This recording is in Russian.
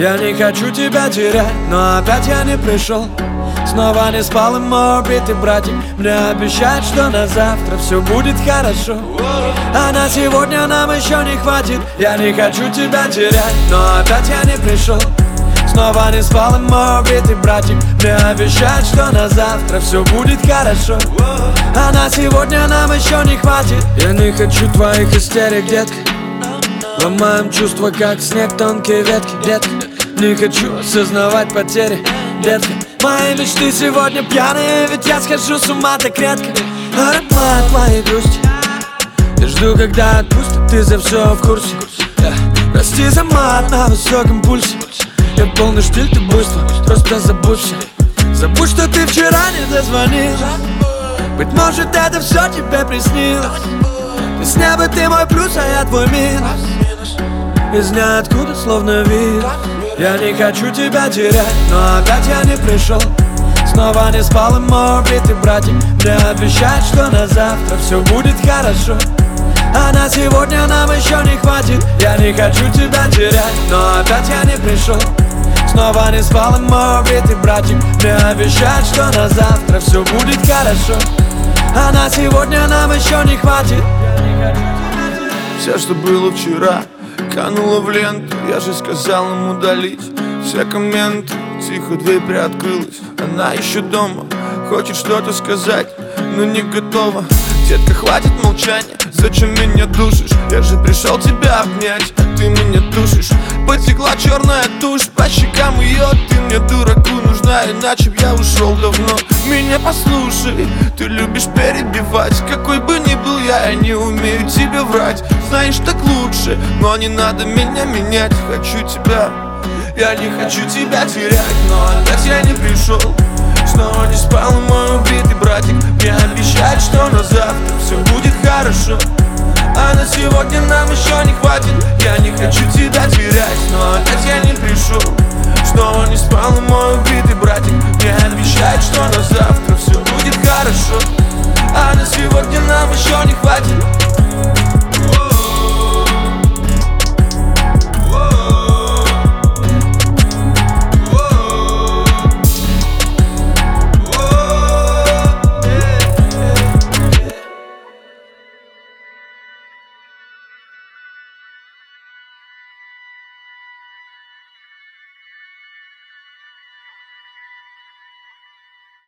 Я не хочу тебя терять, но опять я не пришел. Снова не спал и мой убитый братик мне обещает, что на завтра все будет хорошо. А на сегодня нам еще не хватит. Я не хочу тебя терять, но опять я не пришел. Снова не спал и мой убитый братик мне обещает, что на завтра все будет хорошо. А на сегодня нам еще не хватит. Я не хочу твоих истерик, детка. Ломаем чувства, как снег, тонкие ветки, детка. Не хочу осознавать потери, детка. Мои мечты сегодня пьяные, ведь я схожу с ума так редко. Аромат моей грусти. Я жду, когда отпустят, ты за все в курсе. Прости за мат на высоком пульсе. Я полный штиль, ты буйство, просто забудься. Забудь, что ты вчера не дозвонил. Быть может, это все тебе приснилось. Ты с неба, ты мой плюс, а я твой минус. Из ниоткуда, словно вирус. Я не хочу тебя терять, но опять я не пришел. Снова не спал и мой убитый братик мне обещает, что на завтра все будет хорошо. А на сегодня нам еще не хватит. Я не хочу тебя терять, но опять я не пришел. Снова не спал и мой убитый братик мне обещает, что на завтра все будет хорошо. А на сегодня нам еще не хватит. Все, что было вчера, кануло в ленту. Я же сказал им удалить все комменты. Тихо дверь приоткрылась, она еще дома. Хочет что-то сказать, но не готова. Детка, хватит молчания, зачем меня душишь? Я же пришел тебя обнять, а ты меня душишь. Потекла черная тушь по щекам ее. Ты мне, дураку, нужна, иначе б я ушел давно. Меня послушай, ты любишь перебивать. Какой бы ни был я не умею тебе врать. Знаешь, так лучше, но не надо меня менять. Хочу тебя, я не хочу тебя терять, но опять я не пришел. Снова не спал мой убитый братик мне обещает, что на завтра все будет хорошо. А на сегодня нам еще не хватит. Я не хочу тебя терять, но опять я не пришел. Снова не спал мой убитый